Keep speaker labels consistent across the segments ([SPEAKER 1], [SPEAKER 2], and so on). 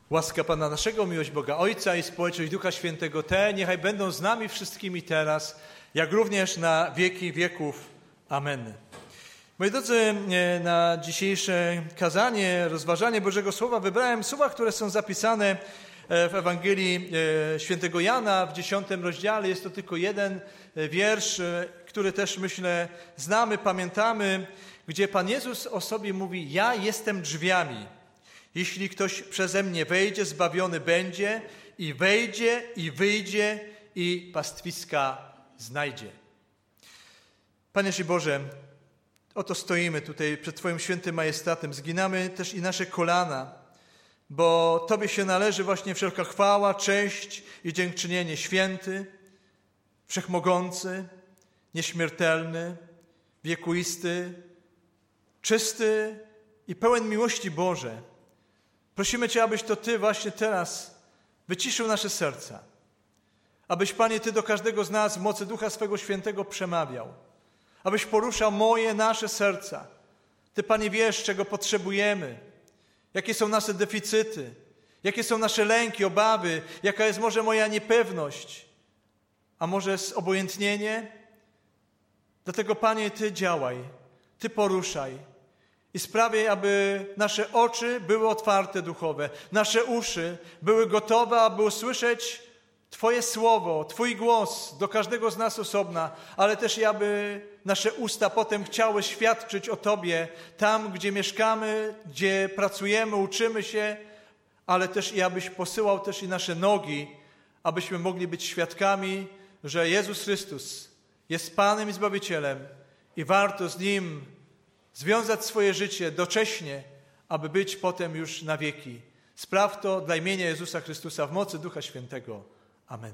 [SPEAKER 1] Łaska Pana naszego, miłość Boga Ojca i społeczność Ducha Świętego niechaj będą z nami wszystkimi teraz, jak również na wieki wieków. Amen. Moi drodzy, na dzisiejsze kazanie, rozważanie Bożego Słowa wybrałem słowa, które są zapisane w Ewangelii Świętego Jana w 10 rozdziale. Jest to tylko jeden wiersz, który też, myślę, znamy, pamiętamy, gdzie Pan Jezus o sobie mówi: ja jestem drzwiami. Jeśli ktoś przeze mnie wejdzie, zbawiony będzie i wejdzie i wyjdzie i pastwiska znajdzie. Panie Boże, oto stoimy tutaj przed Twoim świętym majestatem, zginamy też i nasze kolana, bo Tobie się należy właśnie wszelka chwała, cześć i dziękczynienie. Święty, wszechmogący, nieśmiertelny, wiekuisty, czysty i pełen miłości Boże. Prosimy Cię, abyś to Ty właśnie teraz wyciszył nasze serca. Abyś, Panie, Ty do każdego z nas w mocy Ducha swego Świętego przemawiał. Abyś poruszał nasze serca. Ty, Panie, wiesz, czego potrzebujemy. Jakie są nasze deficyty. Jakie są nasze lęki, obawy. Jaka jest może moja niepewność. A może zobojętnienie? Dlatego, Panie, Ty działaj. Ty poruszaj. I sprawiaj, aby nasze oczy były otwarte duchowe, nasze uszy były gotowe, aby usłyszeć Twoje słowo, Twój głos do każdego z nas osobna, ale też i aby nasze usta potem chciały świadczyć o Tobie tam, gdzie mieszkamy, gdzie pracujemy, uczymy się, ale też i abyś posyłał też i nasze nogi, abyśmy mogli być świadkami, że Jezus Chrystus jest Panem i Zbawicielem i warto z Nim związać swoje życie docześnie, aby być potem już na wieki. Spraw to dla imienia Jezusa Chrystusa w mocy Ducha Świętego. Amen.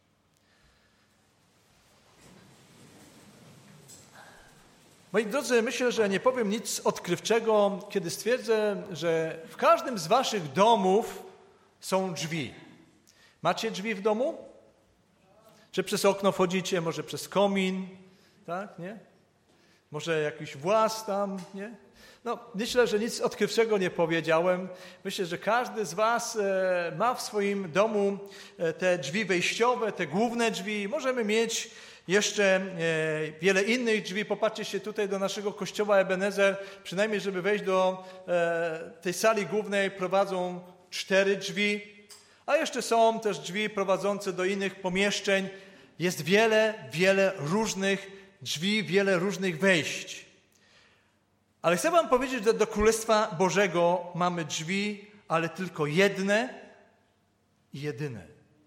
[SPEAKER 1] Moi drodzy, myślę, że nie powiem nic odkrywczego, kiedy stwierdzę, że w każdym z waszych domów są drzwi. Macie drzwi w domu? Czy przez okno wchodzicie, może przez komin? Tak, nie? Może jakiś włas tam, nie? No, myślę, że nic odkrywczego nie powiedziałem. Myślę, że każdy z was ma w swoim domu te drzwi wejściowe, te główne drzwi. Możemy mieć jeszcze wiele innych drzwi. Popatrzcie się tutaj do naszego kościoła Ebenezer. Przynajmniej, żeby wejść do tej sali głównej, prowadzą 4 drzwi. A jeszcze są też drzwi prowadzące do innych pomieszczeń. Jest wiele różnych drzwi, wiele różnych wejść. Ale chcę wam powiedzieć, że do Królestwa Bożego mamy drzwi, ale tylko jedne i jedyne.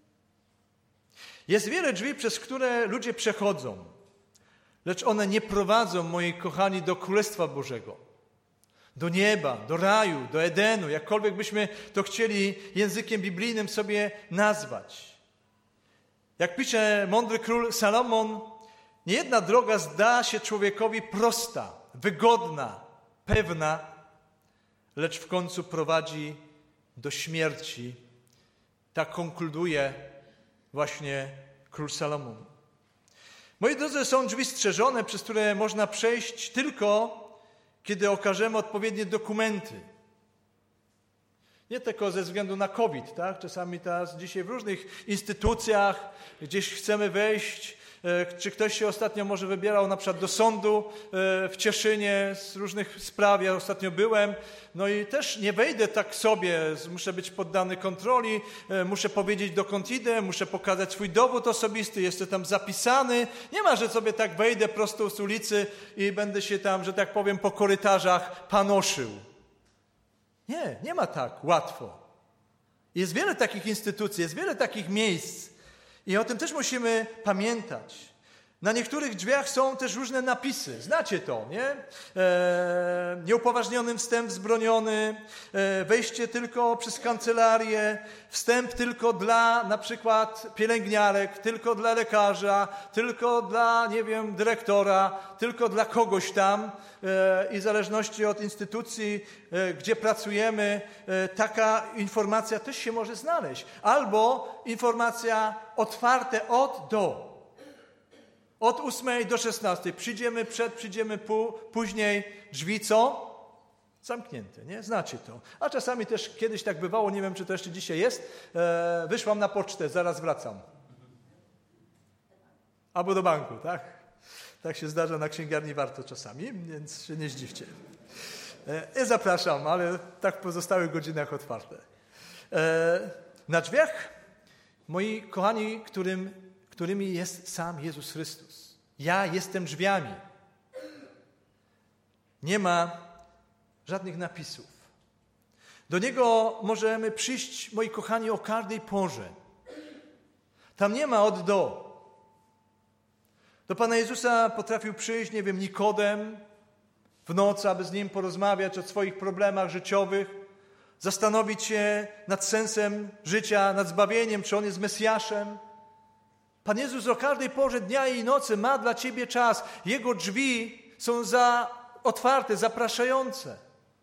[SPEAKER 1] Jest wiele drzwi, przez które ludzie przechodzą, lecz one nie prowadzą, moi kochani, do Królestwa Bożego, do nieba, do raju, do Edenu, jakkolwiek byśmy to chcieli językiem biblijnym sobie nazwać. Jak pisze mądry król Salomon, niejedna droga zda się człowiekowi prosta, wygodna, pewna, lecz w końcu prowadzi do śmierci. Tak konkluduje właśnie król Salomon. Moi drodzy, są drzwi strzeżone, przez które można przejść tylko, kiedy okażemy odpowiednie dokumenty. Nie tylko ze względu na COVID, tak? Czasami teraz dzisiaj w różnych instytucjach gdzieś chcemy wejść. Czy ktoś się ostatnio może wybierał na przykład do sądu w Cieszynie z różnych spraw? Ja ostatnio byłem. No i też nie wejdę tak sobie. Muszę być poddany kontroli, muszę powiedzieć dokąd idę, muszę pokazać swój dowód osobisty, jestem tam zapisany. Nie ma, że sobie tak wejdę prosto z ulicy i będę się tam, że tak powiem, po korytarzach panoszył. Nie ma tak łatwo. Jest wiele takich instytucji, jest wiele takich miejsc. I o tym też musimy pamiętać. Na niektórych drzwiach są też różne napisy. Znacie to, nie? Nieupoważniony wstęp wzbroniony, wejście tylko przez kancelarię, wstęp tylko dla na przykład pielęgniarek, tylko dla lekarza, tylko dla, nie wiem, dyrektora, tylko dla kogoś tam. I w zależności od instytucji, gdzie pracujemy, taka informacja też się może znaleźć. Albo informacja otwarte od do. Od 8 do 16. Przyjdziemy później. Drzwi co? Zamknięte, nie? Znacie to. A czasami też kiedyś tak bywało, nie wiem, czy to jeszcze dzisiaj jest, wyszłam na pocztę, zaraz wracam. Albo do banku, tak? Tak się zdarza na księgarni Warto czasami, więc się nie zdziwcie. Ja zapraszam, ale tak w pozostałych godzinach otwarte. Na drzwiach, moi kochani, którymi jest sam Jezus Chrystus. Ja jestem drzwiami. Nie ma żadnych napisów. Do Niego możemy przyjść, moi kochani, o każdej porze. Tam nie ma od do. Do Pana Jezusa potrafił przyjść, nie wiem, Nikodem w nocy, aby z Nim porozmawiać o swoich problemach życiowych, zastanowić się nad sensem życia, nad zbawieniem, czy On jest Mesjaszem. Pan Jezus o każdej porze dnia i nocy ma dla ciebie czas. Jego drzwi są otwarte, zapraszające.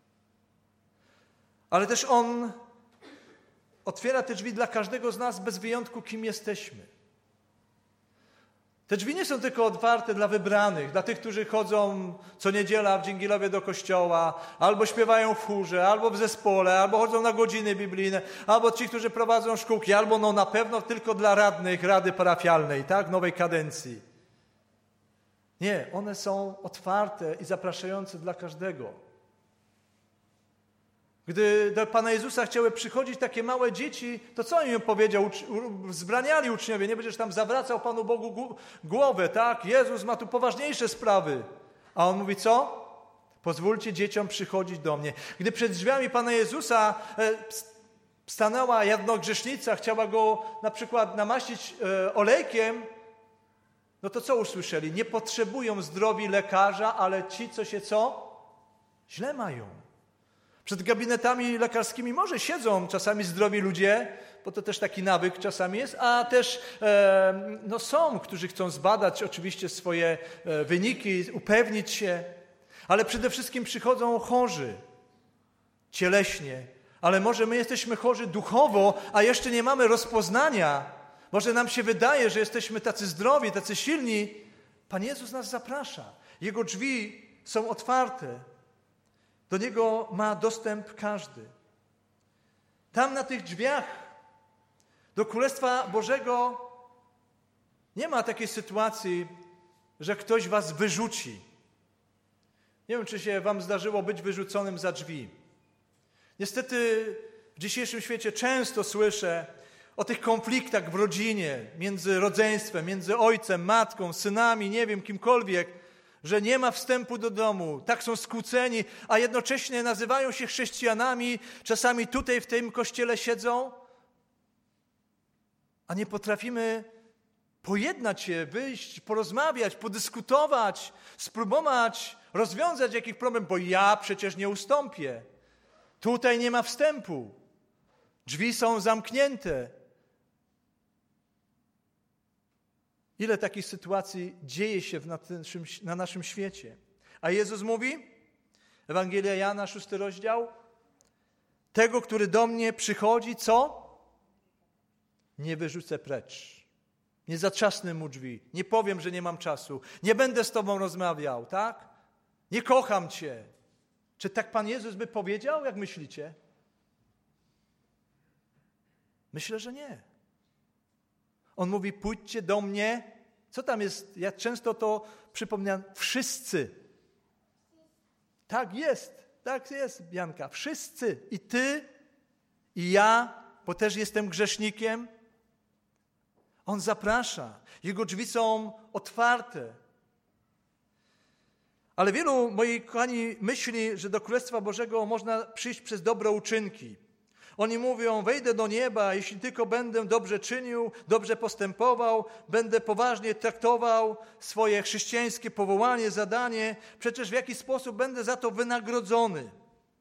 [SPEAKER 1] Ale też On otwiera te drzwi dla każdego z nas bez wyjątku, kim jesteśmy. Te drzwi nie są tylko otwarte dla wybranych, dla tych, którzy chodzą co niedziela w Dźwigiellowie do kościoła, albo śpiewają w chórze, albo w zespole, albo chodzą na godziny biblijne, albo ci, którzy prowadzą szkółki, albo na pewno tylko dla radnych Rady Parafialnej, tak, nowej kadencji. Nie, one są otwarte i zapraszające dla każdego. Gdy do Pana Jezusa chciały przychodzić takie małe dzieci, to co im powiedział? Wzbraniali uczniowie, nie będziesz tam zawracał Panu Bogu głowę, tak? Jezus ma tu poważniejsze sprawy. A On mówi co? Pozwólcie dzieciom przychodzić do mnie. Gdy przed drzwiami Pana Jezusa stanęła jednogrzesznica, chciała Go na przykład namaścić olejkiem, no to co usłyszeli? Nie potrzebują zdrowi lekarza, ale ci, co się co? Źle mają. Przed gabinetami lekarskimi może siedzą czasami zdrowi ludzie, bo to też taki nawyk czasami jest, a też są, którzy chcą zbadać oczywiście swoje wyniki, upewnić się, ale przede wszystkim przychodzą chorzy, cieleśnie, ale może my jesteśmy chorzy duchowo, a jeszcze nie mamy rozpoznania. Może nam się wydaje, że jesteśmy tacy zdrowi, tacy silni. Pan Jezus nas zaprasza. Jego drzwi są otwarte. Do Niego ma dostęp każdy. Tam na tych drzwiach do Królestwa Bożego nie ma takiej sytuacji, że ktoś was wyrzuci. Nie wiem, czy się wam zdarzyło być wyrzuconym za drzwi. Niestety w dzisiejszym świecie często słyszę o tych konfliktach w rodzinie, między rodzeństwem, między ojcem, matką, synami, nie wiem, kimkolwiek, że nie ma wstępu do domu, tak są skłóceni, a jednocześnie nazywają się chrześcijanami, czasami tutaj w tym kościele siedzą, a nie potrafimy pojednać się, wyjść, porozmawiać, podyskutować, spróbować rozwiązać jakiś problem, bo ja przecież nie ustąpię. Tutaj nie ma wstępu. Drzwi są zamknięte. Ile takich sytuacji dzieje się na naszym świecie? A Jezus mówi, Ewangelia Jana, 6 rozdział, tego, który do mnie przychodzi, co? Nie wyrzucę precz. Nie zatrzasnę mu drzwi. Nie powiem, że nie mam czasu. Nie będę z tobą rozmawiał, tak? Nie kocham cię. Czy tak Pan Jezus by powiedział, jak myślicie? Myślę, że nie. On mówi, pójdźcie do mnie. Co tam jest? Ja często to przypominam. Wszyscy. Tak jest, Bianka. Wszyscy. I ty, i ja, bo też jestem grzesznikiem. On zaprasza. Jego drzwi są otwarte. Ale wielu, moi kochani, myśli, że do Królestwa Bożego można przyjść przez dobre uczynki. Oni mówią, wejdę do nieba, jeśli tylko będę dobrze czynił, dobrze postępował, będę poważnie traktował swoje chrześcijańskie powołanie, zadanie, przecież w jakiś sposób będę za to wynagrodzony.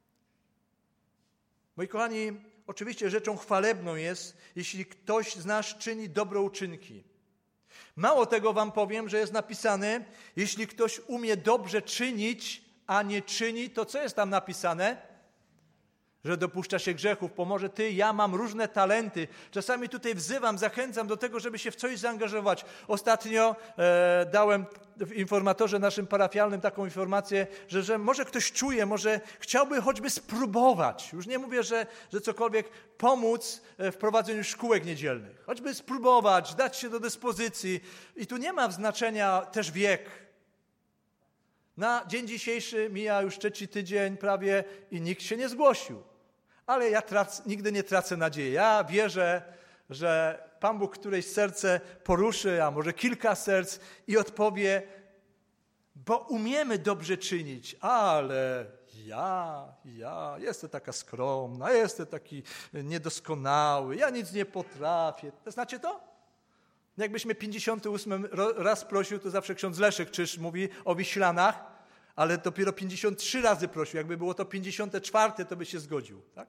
[SPEAKER 1] Moi kochani, oczywiście rzeczą chwalebną jest, jeśli ktoś z nas czyni dobre uczynki. Mało tego wam powiem, że jest napisane, jeśli ktoś umie dobrze czynić, a nie czyni, to co jest tam napisane? że dopuszcza się grzechów, pomoże ty, ja mam różne talenty. Czasami tutaj wzywam, zachęcam do tego, żeby się w coś zaangażować. Ostatnio dałem w informatorze naszym parafialnym taką informację, że może ktoś czuje, może chciałby choćby spróbować. Już nie mówię, że cokolwiek pomóc w prowadzeniu szkółek niedzielnych. Choćby spróbować, dać się do dyspozycji. I tu nie ma znaczenia też wiek. Na dzień dzisiejszy mija już 3. tydzień prawie i nikt się nie zgłosił. Ale ja nigdy nie tracę nadziei. Ja wierzę, że Pan Bóg któreś serce poruszy, a może kilka serc i odpowie, bo umiemy dobrze czynić, ale ja jestem taka skromna, jestem taki niedoskonały, ja nic nie potrafię. Znacie to? Jakbyśmy 58 raz prosił, to zawsze ksiądz Leszek Czyż mówi o Wiślanach, ale dopiero 53 razy prosił. Jakby było to 54, to by się zgodził. Tak?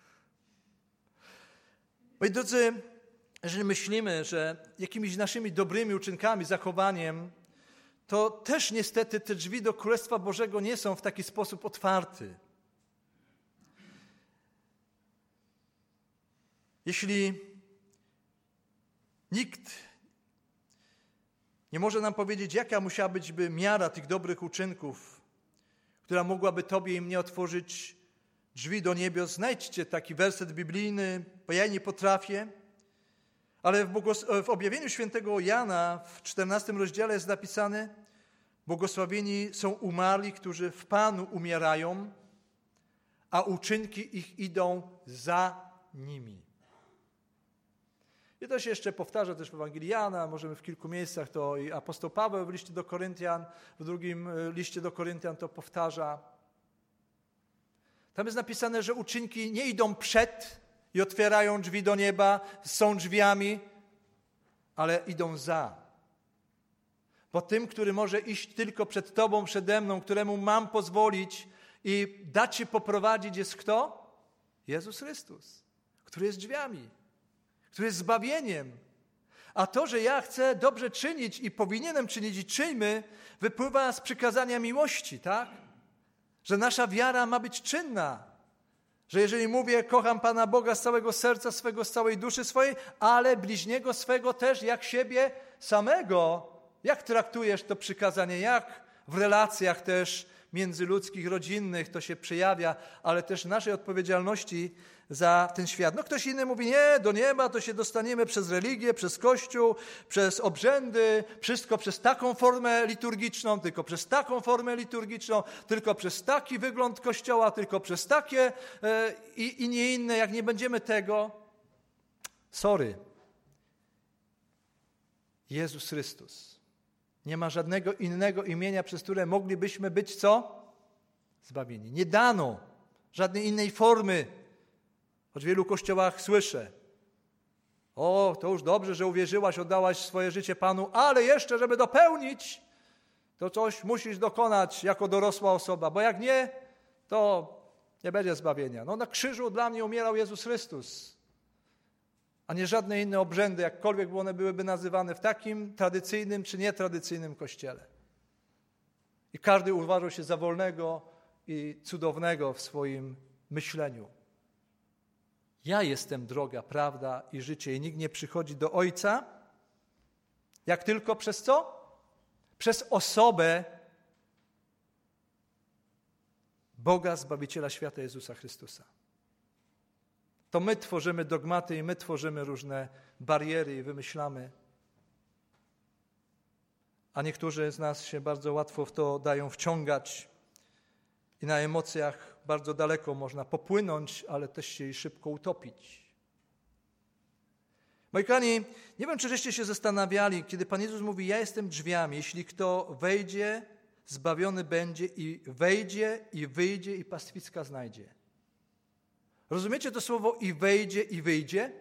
[SPEAKER 1] Moi drodzy, jeżeli myślimy, że jakimiś naszymi dobrymi uczynkami, zachowaniem, to też niestety te drzwi do Królestwa Bożego nie są w taki sposób otwarte. Jeśli nikt nie może nam powiedzieć, jaka musiała być miara tych dobrych uczynków, która mogłaby Tobie i mnie otworzyć drzwi do niebios. Znajdźcie taki werset biblijny, bo ja nie potrafię, ale w objawieniu świętego Jana w 14 rozdziale jest napisane: błogosławieni są umarli, którzy w Panu umierają, a uczynki ich idą za nimi. I to się jeszcze powtarza też w Ewangelii Jana, możemy w kilku miejscach to i apostoł Paweł w liście do Koryntian, w drugim liście do Koryntian to powtarza. Tam jest napisane, że uczynki nie idą przed i otwierają drzwi do nieba, są drzwiami, ale idą za. Bo tym, który może iść tylko przed Tobą, przede mną, któremu mam pozwolić i dać się poprowadzić, jest kto? Jezus Chrystus, który jest drzwiami, który jest zbawieniem. A to, że ja chcę dobrze czynić i powinienem czynić i czyńmy, wypływa z przykazania miłości, tak? Że nasza wiara ma być czynna. Że jeżeli mówię, kocham Pana Boga z całego serca swego, z całej duszy swojej, ale bliźniego swego też jak siebie samego, jak traktujesz to przykazanie, jak w relacjach też międzyludzkich, rodzinnych to się przejawia, ale też naszej odpowiedzialności za ten świat. No ktoś inny mówi, nie, do nieba to się dostaniemy przez religię, przez Kościół, przez obrzędy, wszystko przez taką formę liturgiczną, tylko przez taką formę liturgiczną, tylko przez taki wygląd Kościoła, tylko przez takie i nie inne. Jak nie będziemy tego, sorry. Jezus Chrystus. Nie ma żadnego innego imienia, przez które moglibyśmy być co? Zbawieni. Nie dano żadnej innej formy. Choć w wielu kościołach słyszę, o, to już dobrze, że uwierzyłaś, oddałaś swoje życie Panu, ale jeszcze, żeby dopełnić, to coś musisz dokonać jako dorosła osoba, bo jak nie, to nie będzie zbawienia. No na krzyżu dla mnie umierał Jezus Chrystus, a nie żadne inne obrzędy, jakkolwiek one byłyby nazywane w takim tradycyjnym czy nietradycyjnym kościele. I każdy uważał się za wolnego i cudownego w swoim myśleniu. Ja jestem droga, prawda i życie i nikt nie przychodzi do Ojca, jak tylko przez co? Przez osobę Boga, Zbawiciela świata Jezusa Chrystusa. To my tworzymy dogmaty i my tworzymy różne bariery i wymyślamy. A niektórzy z nas się bardzo łatwo w to dają wciągać i na emocjach bardzo daleko można popłynąć, ale też się i szybko utopić. Moi kochani, nie wiem, czy żeście się zastanawiali, kiedy Pan Jezus mówi, ja jestem drzwiami, jeśli kto wejdzie, zbawiony będzie i wejdzie i wyjdzie i pastwiska znajdzie. Rozumiecie to słowo i wejdzie i wyjdzie?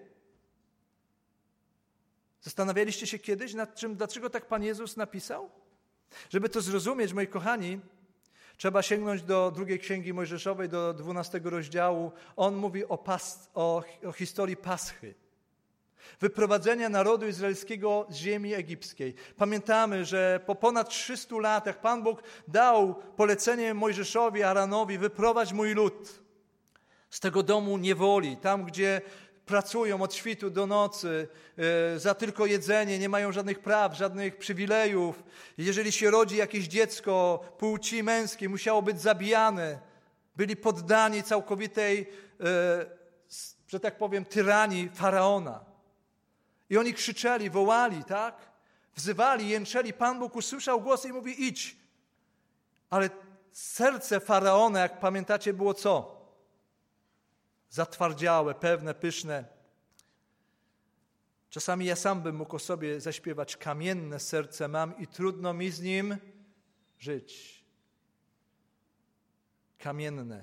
[SPEAKER 1] Zastanawialiście się kiedyś nad czym, dlaczego tak Pan Jezus napisał? Żeby to zrozumieć, moi kochani, trzeba sięgnąć do drugiej Księgi Mojżeszowej, do 12 rozdziału. On mówi o historii Paschy. Wyprowadzenia narodu izraelskiego z ziemi egipskiej. Pamiętamy, że po ponad 300 latach Pan Bóg dał polecenie Mojżeszowi, Aaronowi, wyprowadź mój lud. z tego domu niewoli, tam gdzie pracują od świtu do nocy za tylko jedzenie, nie mają żadnych praw, żadnych przywilejów. Jeżeli się rodzi jakieś dziecko płci męskiej, musiało być zabijane. Byli poddani całkowitej, że tak powiem, tyranii Faraona. I oni krzyczeli, wołali, tak? Wzywali, jęczeli. Pan Bóg usłyszał głos i mówi: idź. Ale serce Faraona, jak pamiętacie, było co? Zatwardziałe, pewne, pyszne. Czasami ja sam bym mógł o sobie zaśpiewać: kamienne serce mam i trudno mi z nim żyć. Kamienne.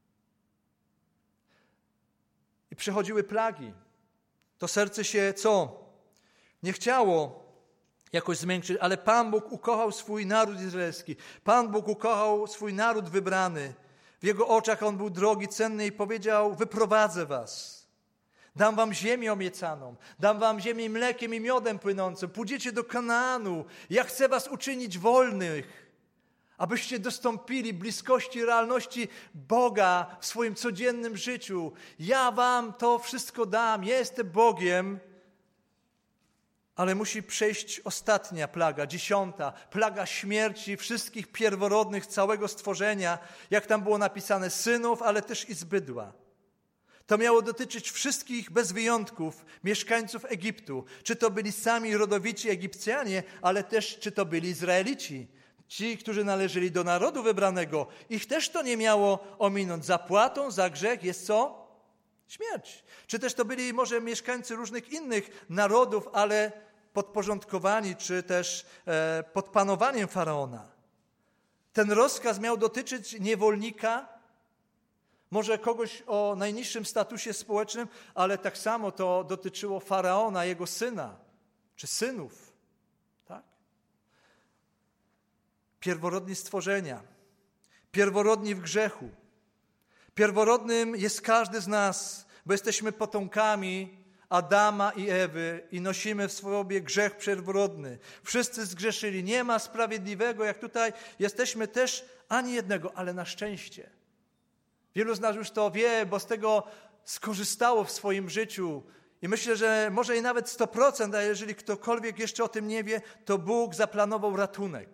[SPEAKER 1] I przychodziły plagi. To serce się co? Nie chciało jakoś zmiękczyć, ale Pan Bóg ukochał swój naród izraelski. Pan Bóg ukochał swój naród wybrany. W Jego oczach On był drogi, cenny i powiedział: wyprowadzę was. Dam wam ziemię obiecaną. Dam wam ziemię mlekiem i miodem płynącym. Pójdziecie do Kanaanu. Ja chcę was uczynić wolnych, abyście dostąpili bliskości, realności Boga w swoim codziennym życiu. Ja wam to wszystko dam. Ja jestem Bogiem. Ale musi przejść ostatnia plaga, 10. Plaga śmierci wszystkich pierworodnych całego stworzenia, jak tam było napisane, synów, ale też i z bydła. To miało dotyczyć wszystkich bez wyjątków mieszkańców Egiptu. Czy to byli sami rodowici Egipcjanie, ale też czy to byli Izraelici. Ci, którzy należeli do narodu wybranego. Ich też to nie miało ominąć. Zapłatą za grzech jest co? Śmierć. Czy też to byli może mieszkańcy różnych innych narodów, ale podporządkowani, czy też pod panowaniem Faraona. Ten rozkaz miał dotyczyć niewolnika, może kogoś o najniższym statusie społecznym, ale tak samo to dotyczyło Faraona, jego syna, czy synów. Tak? Pierworodni stworzenia, pierworodni w grzechu. Pierworodnym jest każdy z nas, bo jesteśmy potomkami Adama i Ewy i nosimy w sobie grzech pierworodny. Wszyscy zgrzeszyli. Nie ma sprawiedliwego, jak tutaj jesteśmy też ani jednego, ale na szczęście. Wielu z nas już to wie, bo z tego skorzystało w swoim życiu. I myślę, że może i nawet 100%, a jeżeli ktokolwiek jeszcze o tym nie wie, to Bóg zaplanował ratunek.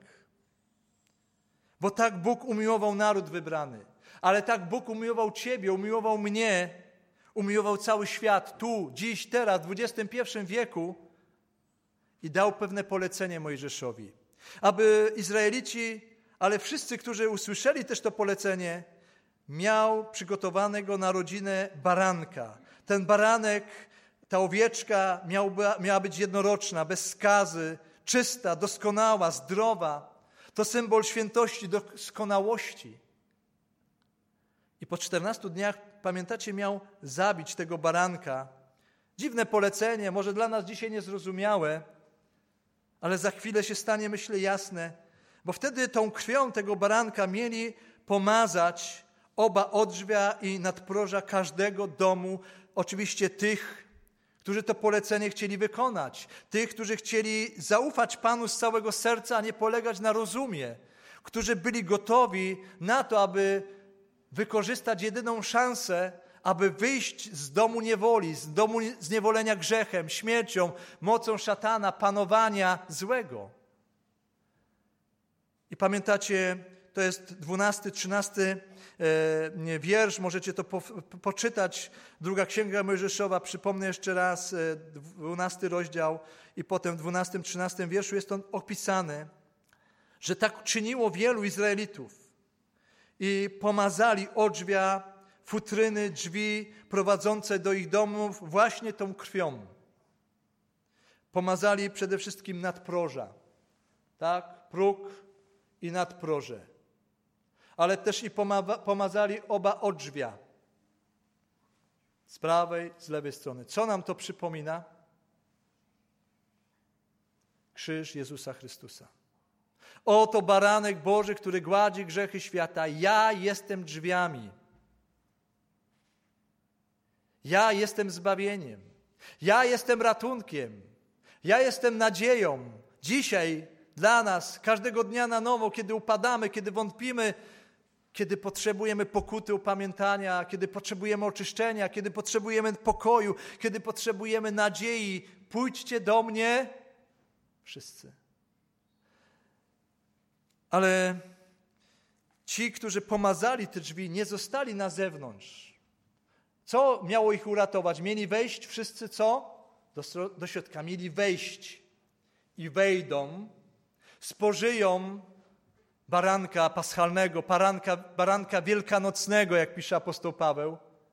[SPEAKER 1] Bo tak Bóg umiłował naród wybrany. Ale tak Bóg umiłował ciebie, umiłował mnie, umiłował cały świat tu, dziś, teraz, w XXI wieku i dał pewne polecenie Mojżeszowi, aby Izraelici, ale wszyscy, którzy usłyszeli też to polecenie, miał przygotowanego na rodzinę baranka. Ten baranek, ta owieczka miała być jednoroczna, bez skazy, czysta, doskonała, zdrowa. To symbol świętości, doskonałości. I po 14 dniach, pamiętacie, miał zabić tego baranka. Dziwne polecenie, może dla nas dzisiaj niezrozumiałe, ale za chwilę się stanie, myślę, jasne, bo wtedy tą krwią tego baranka mieli pomazać oba odrzwia i nadproża każdego domu, oczywiście tych, którzy to polecenie chcieli wykonać, tych, którzy chcieli zaufać Panu z całego serca, a nie polegać na rozumie, którzy byli gotowi na to, aby wykorzystać jedyną szansę, aby wyjść z domu niewoli, z domu zniewolenia grzechem, śmiercią, mocą szatana, panowania złego. I pamiętacie, to jest 12, 13 wiersz, możecie to poczytać, 2 Księga Mojżeszowa, przypomnę jeszcze raz, 12 rozdział i potem w 12, 13 wierszu jest to opisane, że tak czyniło wielu Izraelitów i pomazali odrzwia, futryny, drzwi prowadzące do ich domów właśnie tą krwią. Pomazali przede wszystkim nadproża, tak, próg i nadproże. Ale też i pomazali oba odrzwia. Z prawej, z lewej strony. Co nam to przypomina? Krzyż Jezusa Chrystusa. Oto baranek Boży, który gładzi grzechy świata. Ja jestem drzwiami. Ja jestem zbawieniem. Ja jestem ratunkiem. Ja jestem nadzieją. Dzisiaj dla nas, każdego dnia na nowo, kiedy upadamy, kiedy wątpimy, kiedy potrzebujemy pokuty, upamiętania, kiedy potrzebujemy oczyszczenia, kiedy potrzebujemy pokoju, kiedy potrzebujemy nadziei. Pójdźcie do mnie wszyscy. Ale ci, którzy pomazali te drzwi, nie zostali na zewnątrz. Co miało ich uratować? Mieli wejść wszyscy co? Do środka. Mieli wejść i wejdą, spożyją baranka paschalnego, baranka wielkanocnego, jak pisze apostoł Paweł.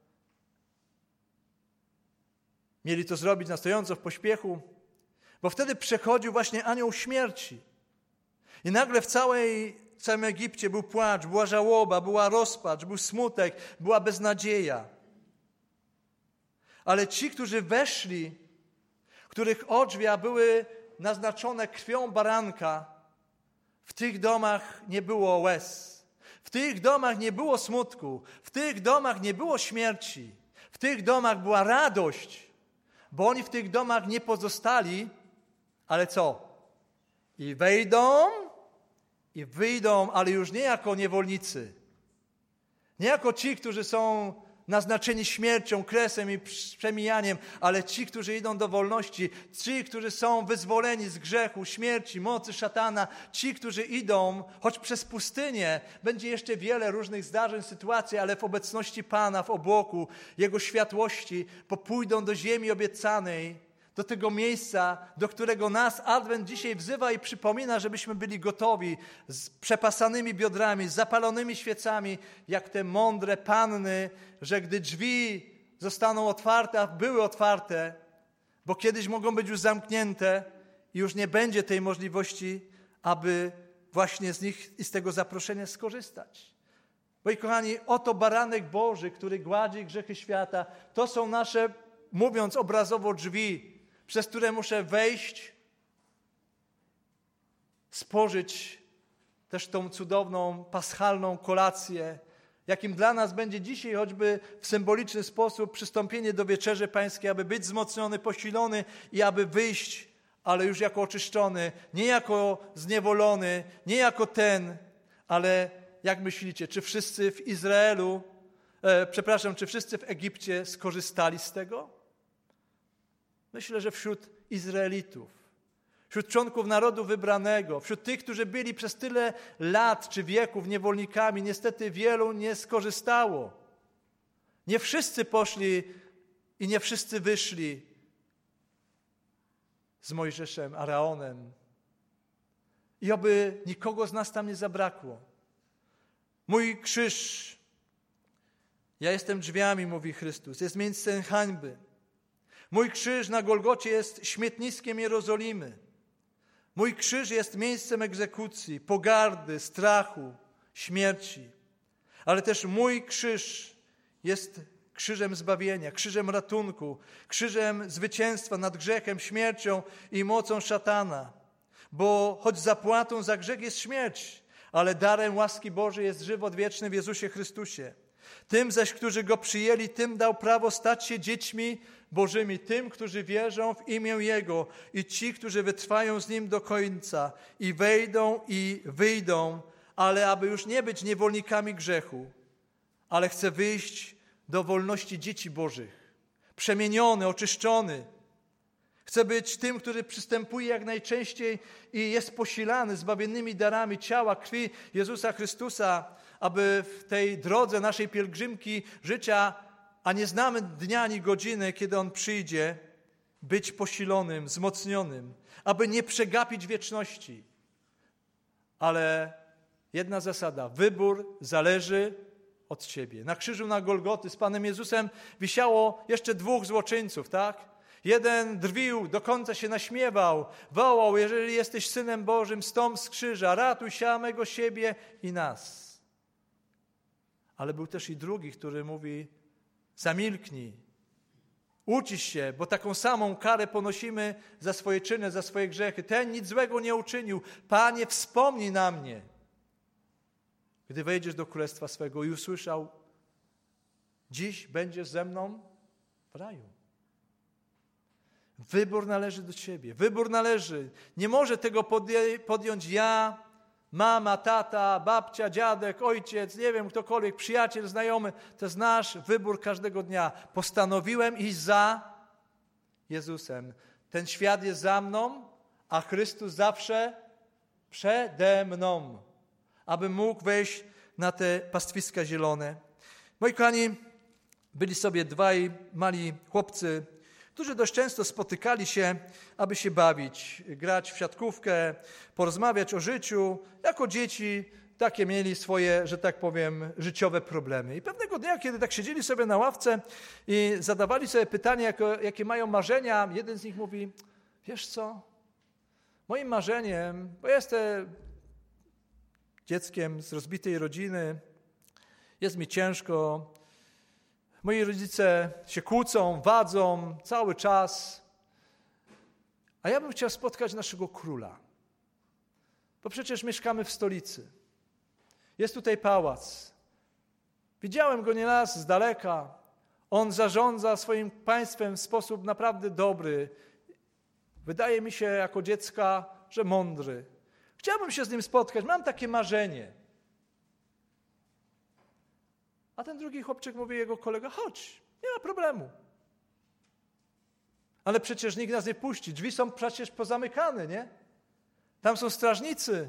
[SPEAKER 1] Mieli to zrobić na stojąco w pośpiechu, bo wtedy przechodził właśnie anioł śmierci. I nagle w całym Egipcie był płacz, była żałoba, była rozpacz, był smutek, była beznadzieja. Ale ci, którzy weszli, których odrzwia były naznaczone krwią baranka, w tych domach nie było łez, w tych domach nie było smutku, w tych domach nie było śmierci, w tych domach była radość, bo oni w tych domach nie pozostali, ale co? I wejdą, i wyjdą, ale już nie jako niewolnicy, nie jako ci, którzy są naznaczeni śmiercią, kresem i przemijaniem, ale ci, którzy idą do wolności, ci, którzy są wyzwoleni z grzechu, śmierci, mocy szatana, ci, którzy idą, choć przez pustynię, będzie jeszcze wiele różnych zdarzeń, sytuacji, ale w obecności Pana, w obłoku Jego światłości, pójdą do ziemi obiecanej, do tego miejsca, do którego nas Adwent dzisiaj wzywa i przypomina, żebyśmy byli gotowi, z przepasanymi biodrami, z zapalonymi świecami, jak te mądre panny, że gdy drzwi zostaną otwarte, a były otwarte, bo kiedyś mogą być już zamknięte i już nie będzie tej możliwości, aby właśnie z nich i z tego zaproszenia skorzystać. Bo i kochani, oto baranek Boży, który gładzi grzechy świata, to są nasze, mówiąc obrazowo, drzwi, przez które muszę wejść, spożyć też tą cudowną, paschalną kolację, jakim dla nas będzie dzisiaj choćby w symboliczny sposób przystąpienie do wieczerzy pańskiej, aby być wzmocniony, posilony i aby wyjść, ale już jako oczyszczony, nie jako zniewolony, nie jako ten, ale jak myślicie, czy wszyscy w Izraelu, czy wszyscy w Egipcie skorzystali z tego? Myślę, że wśród Izraelitów, wśród członków narodu wybranego, wśród tych, którzy byli przez tyle lat czy wieków niewolnikami, niestety wielu nie skorzystało. Nie wszyscy poszli i nie wszyscy wyszli z Mojżeszem, Aaronem. I oby nikogo z nas tam nie zabrakło. Mój krzyż, ja jestem drzwiami, mówi Chrystus, jest miejscem hańby. Mój krzyż na Golgocie jest śmietniskiem Jerozolimy. Mój krzyż jest miejscem egzekucji, pogardy, strachu, śmierci. Ale też mój krzyż jest krzyżem zbawienia, krzyżem ratunku, krzyżem zwycięstwa nad grzechem, śmiercią i mocą szatana. Bo choć zapłatą za grzech jest śmierć, ale darem łaski Bożej jest żywot wieczny w Jezusie Chrystusie. Tym zaś, którzy Go przyjęli, tym dał prawo stać się dziećmi Bożymi, tym, którzy wierzą w imię Jego i ci, którzy wytrwają z Nim do końca i wejdą i wyjdą, ale aby już nie być niewolnikami grzechu, ale chcę wyjść do wolności dzieci Bożych, przemieniony, oczyszczony. Chcę być tym, który przystępuje jak najczęściej i jest posilany zbawiennymi darami ciała, krwi Jezusa Chrystusa, aby w tej drodze naszej pielgrzymki życia, a nie znamy dnia ani godziny, kiedy On przyjdzie, być posilonym, wzmocnionym, aby nie przegapić wieczności. Ale jedna zasada, wybór zależy od Ciebie. Na krzyżu na Golgoty z Panem Jezusem wisiało jeszcze 2 złoczyńców, tak? Jeden drwił, do końca się naśmiewał, wołał, jeżeli jesteś Synem Bożym, zstąp z krzyża, ratuj samego siebie i nas. Ale był też i drugi, który mówi, zamilknij, ucisz się, bo taką samą karę ponosimy za swoje czyny, za swoje grzechy. Ten nic złego nie uczynił. Panie, wspomnij na mnie, gdy wejdziesz do królestwa swego. I usłyszał, dziś będziesz ze mną w raju. Wybór należy do Ciebie. Wybór należy. Nie może tego podjąć ja mama, tata, babcia, dziadek, ojciec, nie wiem, ktokolwiek, przyjaciel, znajomy. To jest nasz wybór każdego dnia. Postanowiłem iść za Jezusem. Ten świat jest za mną, a Chrystus zawsze przede mną, aby mógł wejść na te pastwiska zielone. Moi kochani, byli sobie dwaj mali chłopcy, którzy dość często spotykali się, aby się bawić, grać w siatkówkę, porozmawiać o życiu. Jako dzieci takie mieli swoje, że tak powiem, życiowe problemy. I pewnego dnia, kiedy tak siedzieli sobie na ławce i zadawali sobie pytanie, jakie mają marzenia, jeden z nich mówi, wiesz co, moim marzeniem, bo jestem dzieckiem z rozbitej rodziny, jest mi ciężko, moi rodzice się kłócą, wadzą cały czas, a ja bym chciał spotkać naszego króla, bo przecież mieszkamy w stolicy. Jest tutaj pałac. Widziałem go nieraz z daleka. On zarządza swoim państwem w sposób naprawdę dobry. Wydaje mi się jako dziecka, że mądry. Chciałbym się z nim spotkać. Mam takie marzenie. A ten drugi chłopczyk mówi, jego kolega, chodź, nie ma problemu. Ale przecież nikt nas nie puści. Drzwi są przecież pozamykane, nie? Tam są strażnicy.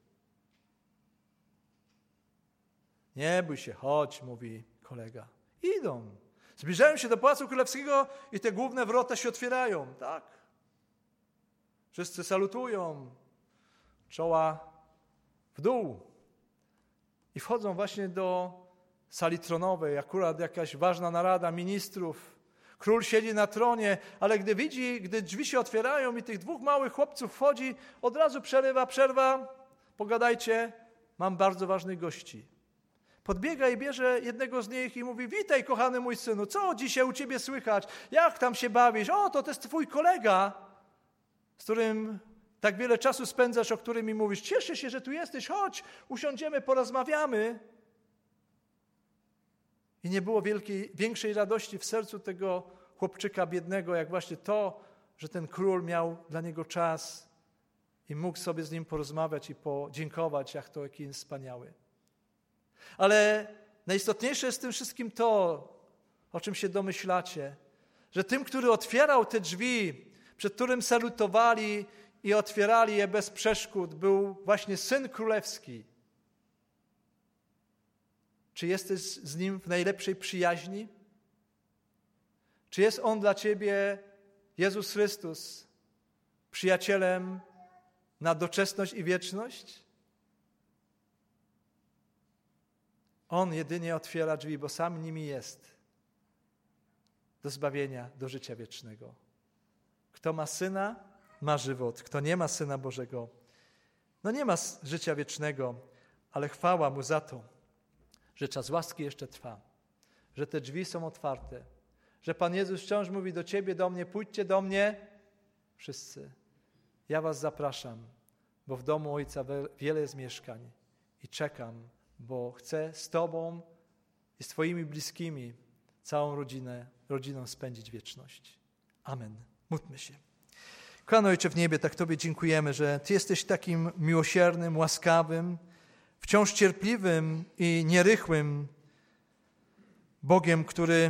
[SPEAKER 1] Nie bój się, chodź, mówi kolega. Idą. Zbliżają się do Pałacu Królewskiego i te główne wrota się otwierają. Tak. Wszyscy salutują. Czoła w dół. I wchodzą właśnie do sali tronowej. Akurat jakaś ważna narada ministrów. Król siedzi na tronie, ale gdy drzwi się otwierają i tych dwóch małych chłopców wchodzi, od razu przerwa. Pogadajcie, mam bardzo ważnych gości. Podbiega i bierze jednego z nich i mówi, witaj kochany mój synu, co dzisiaj u ciebie słychać? Jak tam się bawisz? O, to jest twój kolega, z którym tak wiele czasu spędzasz, o którym mi mówisz. Cieszę się, że tu jesteś, chodź, usiądziemy, porozmawiamy. I nie było większej radości w sercu tego chłopczyka biednego, jak właśnie to, że ten król miał dla niego czas i mógł sobie z nim porozmawiać i podziękować, jaki jest wspaniały. Ale najistotniejsze jest w tym wszystkim to, o czym się domyślacie, że tym, który otwierał te drzwi, przed którym salutowali i otwierali je bez przeszkód, był właśnie Syn Królewski. Czy jesteś z Nim w najlepszej przyjaźni? Czy jest On dla ciebie, Jezus Chrystus, przyjacielem na doczesność i wieczność? On jedynie otwiera drzwi, bo sam nimi jest do zbawienia, do życia wiecznego. Kto ma Syna, ma żywot. Kto nie ma Syna Bożego, nie ma życia wiecznego, ale chwała Mu za to, że czas łaski jeszcze trwa, że te drzwi są otwarte, że Pan Jezus wciąż mówi do ciebie, do mnie, pójdźcie do mnie wszyscy. Ja was zapraszam, bo w domu Ojca wiele jest mieszkań i czekam, bo chcę z Tobą i z Twoimi bliskimi całą rodziną spędzić wieczność. Amen. Módlmy się. Kochany Ojcze w niebie, tak Tobie dziękujemy, że Ty jesteś takim miłosiernym, łaskawym, wciąż cierpliwym i nierychłym Bogiem, który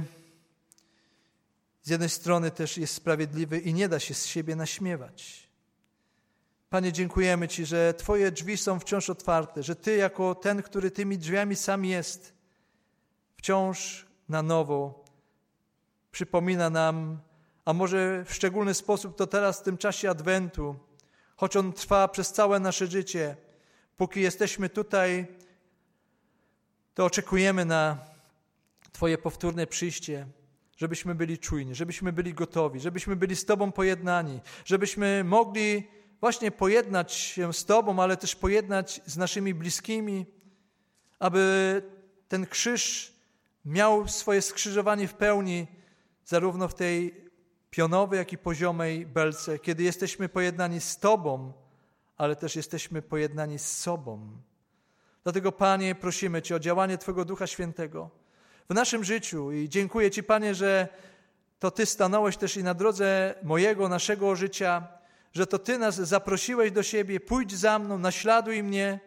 [SPEAKER 1] z jednej strony też jest sprawiedliwy i nie da się z siebie naśmiewać. Panie, dziękujemy Ci, że Twoje drzwi są wciąż otwarte, że Ty jako ten, który tymi drzwiami sam jest, wciąż na nowo przypomina nam, a może w szczególny sposób to teraz w tym czasie Adwentu, choć on trwa przez całe nasze życie, póki jesteśmy tutaj, to oczekujemy na Twoje powtórne przyjście, żebyśmy byli czujni, żebyśmy byli gotowi, żebyśmy byli z Tobą pojednani, żebyśmy mogli właśnie pojednać się z Tobą, ale też pojednać z naszymi bliskimi, aby ten krzyż miał swoje skrzyżowanie w pełni, zarówno w tej pionowej, jak i poziomej belce, kiedy jesteśmy pojednani z Tobą, ale też jesteśmy pojednani z sobą. Dlatego, Panie, prosimy Cię o działanie Twojego Ducha Świętego w naszym życiu i dziękuję Ci, Panie, że to Ty stanąłeś też i na drodze naszego życia, że to Ty nas zaprosiłeś do siebie, pójdź za mną, naśladuj mnie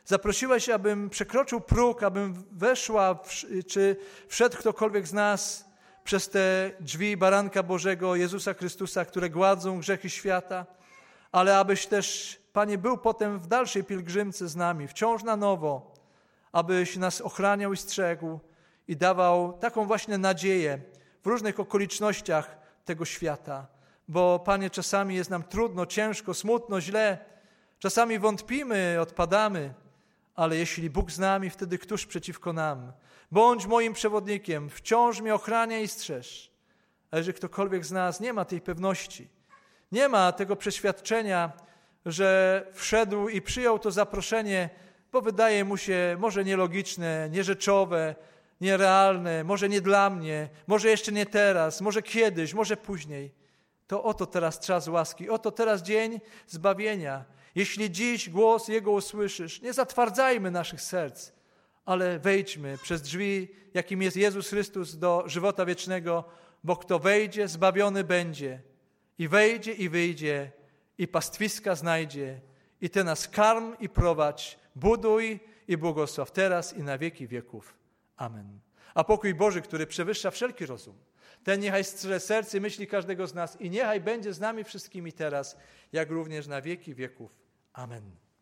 [SPEAKER 1] Zaprosiłeś, abym przekroczył próg, abym weszła, czy wszedł ktokolwiek z nas przez te drzwi Baranka Bożego, Jezusa Chrystusa, które gładzą grzechy świata, ale abyś też, Panie, był potem w dalszej pielgrzymce z nami, wciąż na nowo, abyś nas ochraniał i strzegł i dawał taką właśnie nadzieję w różnych okolicznościach tego świata. Bo, Panie, czasami jest nam trudno, ciężko, smutno, źle, czasami wątpimy, odpadamy, ale jeśli Bóg z nami, wtedy któż przeciwko nam? Bądź moim przewodnikiem, wciąż mnie ochraniaj i strzeż. A jeżeli ktokolwiek z nas nie ma tej pewności, nie ma tego przeświadczenia, że wszedł i przyjął to zaproszenie, bo wydaje mu się może nielogiczne, nierzeczowe, nierealne, może nie dla mnie, może jeszcze nie teraz, może kiedyś, może później, to oto teraz czas łaski, oto teraz dzień zbawienia. Jeśli dziś głos Jego usłyszysz, nie zatwardzajmy naszych serc, ale wejdźmy przez drzwi, jakim jest Jezus Chrystus, do żywota wiecznego, bo kto wejdzie, zbawiony będzie. I wejdzie i wyjdzie, i pastwiska znajdzie. I Ty nas karm i prowadź, buduj i błogosław teraz i na wieki wieków. Amen. A pokój Boży, który przewyższa wszelki rozum, ten niechaj strzeże serce i myśli każdego z nas i niechaj będzie z nami wszystkimi teraz, jak również na wieki wieków. Amen.